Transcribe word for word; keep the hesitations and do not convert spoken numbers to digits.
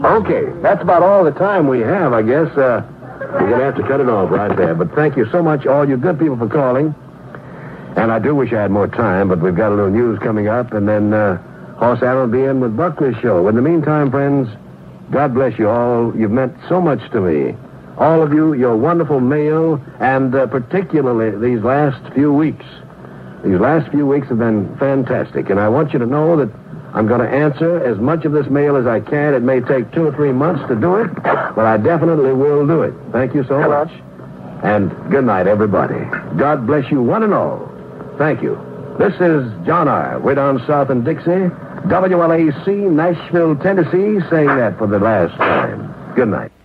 Okay, that's about all the time we have, I guess. Uh, we're going to have to cut it off right there. But thank you so much, all you good people, for calling. And I do wish I had more time, but we've got a little news coming up, and then uh, Hoss Allen will be in with Buckley's show. In the meantime, friends, God bless you all. You've meant so much to me. All of you, your wonderful mail, and uh, particularly these last few weeks. These last few weeks have been fantastic, and I want you to know that I'm going to answer as much of this mail as I can. It may take two or three months to do it, but I definitely will do it. Thank you so Hello. much. And good night, everybody. God bless you, one and all. Thank you. This is John R., way down south in Dixie, W L A C, Nashville, Tennessee, saying that for the last time. Good night.